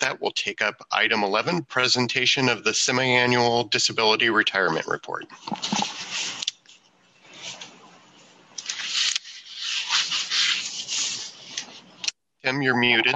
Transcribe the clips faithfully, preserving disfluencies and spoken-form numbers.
that, we'll take up item eleven, presentation of the semi-annual disability retirement report. Tim, you're muted.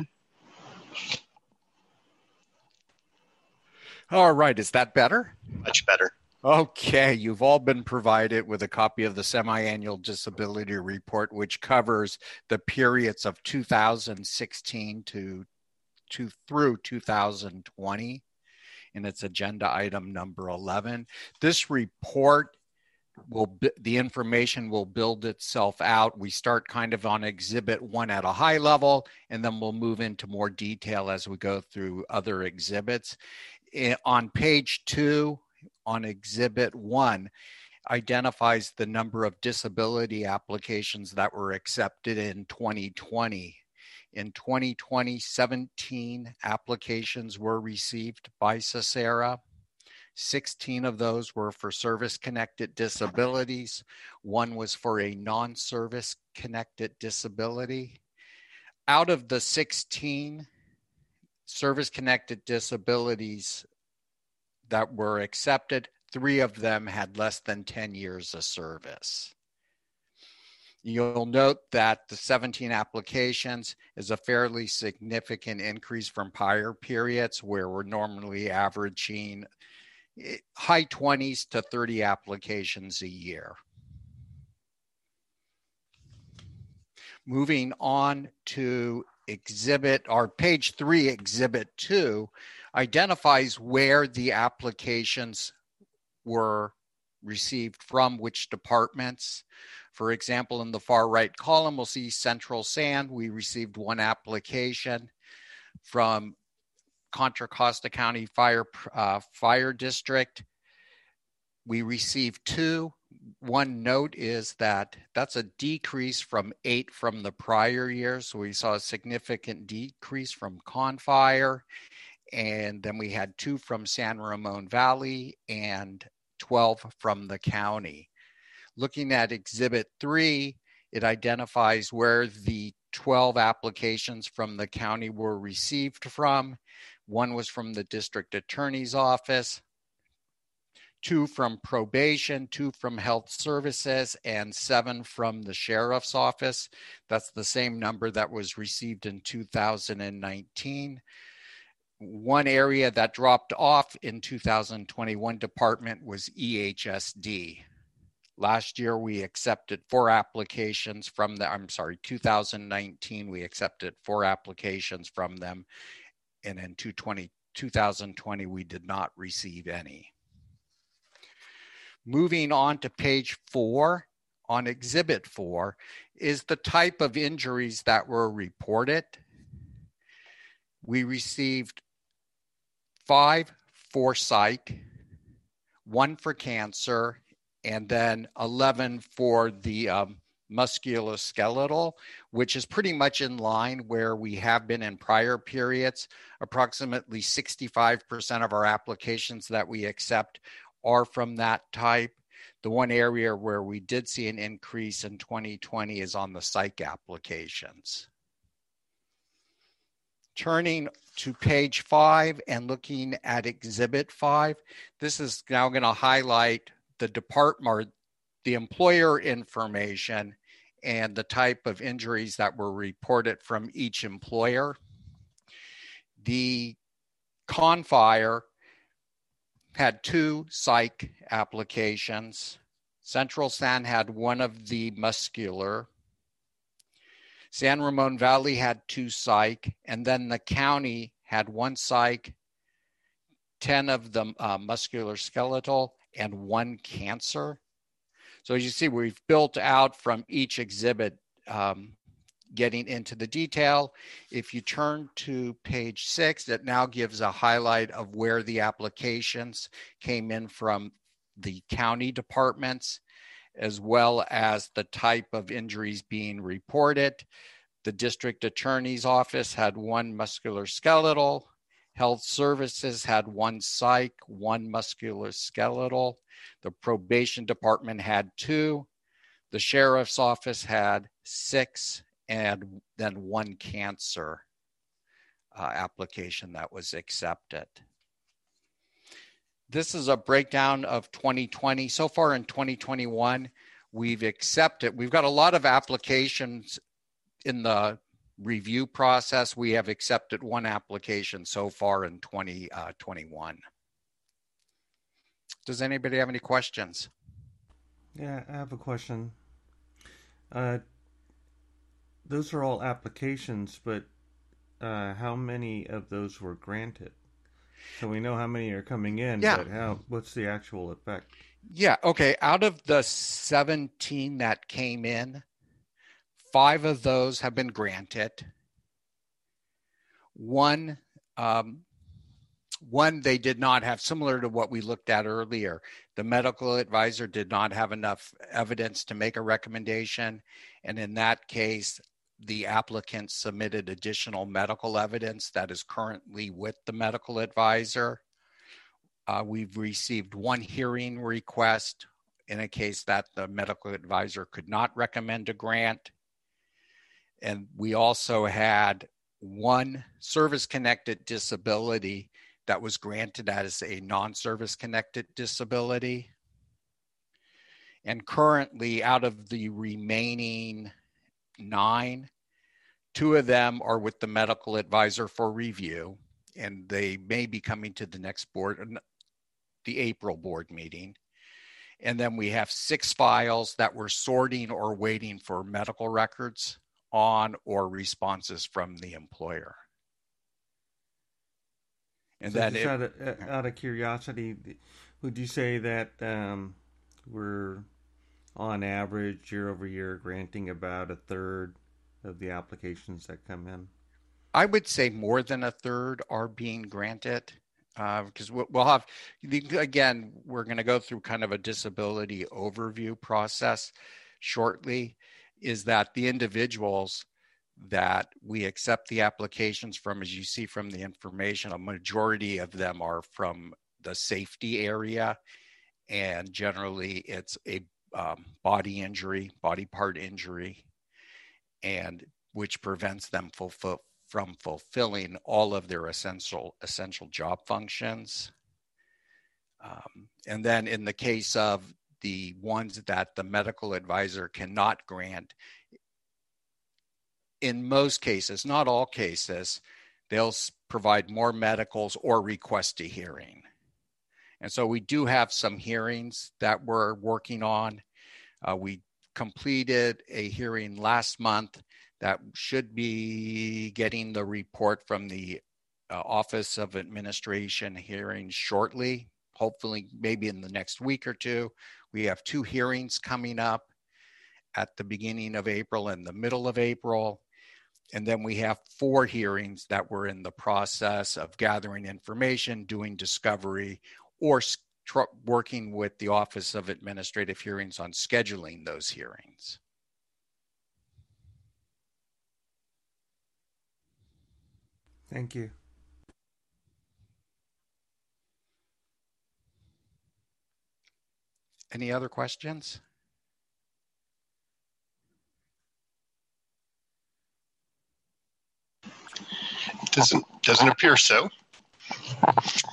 All right, is that better? Much better. Okay, you've all been provided with a copy of the semi-annual disability report, which covers the periods of two thousand sixteen to, to through two thousand twenty, and it's agenda item number eleven. This report will, the information will build itself out. We start kind of on exhibit one at a high level, and then we'll move into more detail as we go through other exhibits. On page two, on exhibit one, identifies the number of disability applications that were accepted in twenty twenty. In twenty twenty, seventeen applications were received by CESARA. sixteen of those were for service-connected disabilities. One was for a non-service-connected disability. Out of the sixteen service-connected disabilities that were accepted, three of them had less than ten years of service. You'll note that the seventeen applications is a fairly significant increase from prior periods where we're normally averaging high twenties to thirty applications a year. Moving on to exhibit, or page three, exhibit two, identifies where the applications were received from, which departments. For example, in the far right column, we'll see Central Sand. We received one application. From Contra Costa County Fire, uh, Fire District, we received two. One note is that that's a decrease from eight from the prior year. So we saw a significant decrease from Confire. And then we had two from San Ramon Valley and twelve from the county. Looking at exhibit three, it identifies where the twelve applications from the county were received from. One was from the district attorney's office, two from probation, two from health services, and seven from the sheriff's office. That's the same number that was received in two thousand nineteen. One area that dropped off in two thousand twenty-one department was E H S D. Last year, we accepted four applications from the, I'm sorry, two thousand nineteen, we accepted four applications from them. And in two thousand twenty, we did not receive any. Moving on to page four, on exhibit four, is the type of injuries that were reported. We received five for psych, one for cancer, and then eleven for the um, musculoskeletal, which is pretty much in line where we have been in prior periods. Approximately sixty-five percent of our applications that we accept are from that type. The one area where we did see an increase in twenty twenty is on the psych applications. Turning to page five and looking at exhibit five, this is now going to highlight the department, or the employer information and the type of injuries that were reported from each employer. The Confire had two psych applications. Central San had one of the muscular. San Ramon Valley had two psych, and then the county had one psych, ten of the uh, musculoskeletal, and one cancer. So as you see, we've built out from each exhibit, um, getting into the detail. If you turn to page six, it now gives a highlight of where the applications came in from the county departments, as well as the type of injuries being reported. The district attorney's office had one musculoskeletal. Health services had one psych, one musculoskeletal. The probation department had two. The sheriff's office had six, and then one cancer uh, application that was accepted. This is a breakdown of twenty twenty. So far in twenty twenty-one, we've accepted, we've got a lot of applications in the review process. We have accepted one application so far in twenty twenty-one. Does anybody have any questions? Yeah, I have a question. Uh, those are all applications, but uh, how many of those were granted? So we know how many are coming in, yeah. but how? What's the actual effect? Yeah, okay. Out of the seventeen that came in, five of those have been granted. One, um, one they did not have, similar to what we looked at earlier. The medical advisor did not have enough evidence to make a recommendation. And in that case, the applicant submitted additional medical evidence that is currently with the medical advisor. Uh, we've received one hearing request in a case that the medical advisor could not recommend a grant. And we also had one service-connected disability that was granted as a non-service connected disability. And currently, out of the remaining nine, two of them are with the medical advisor for review, and they may be coming to the next board, the April board meeting. And then we have six files that we're sorting or waiting for medical records on or responses from the employer. And so then just it, out, of, out of curiosity, would you say that um, we're on average year over year granting about a third of the applications that come in? I would say more than a third are being granted, because uh, we'll have, again, we're going to go through kind of a disability overview process shortly, is that the individuals that we accept the applications from, as you see from the information, a majority of them are from the safety area, and generally it's a um, body injury, body part injury, and which prevents them fulfill, from fulfilling all of their essential essential job functions. Um, and then in the case of the ones that the medical advisor cannot grant, in most cases, not all cases, they'll provide more medicals or request a hearing. And so we do have some hearings that we're working on. Uh, we completed a hearing last month that should be getting the report from the uh, Office of Administration hearings shortly, hopefully maybe in the next week or two. We have two hearings coming up at the beginning of April and the middle of April. And then we have four hearings that we're in the process of gathering information, doing discovery, or working with the Office of Administrative Hearings on scheduling those hearings. Thank you. Any other questions? Doesn't doesn't appear so.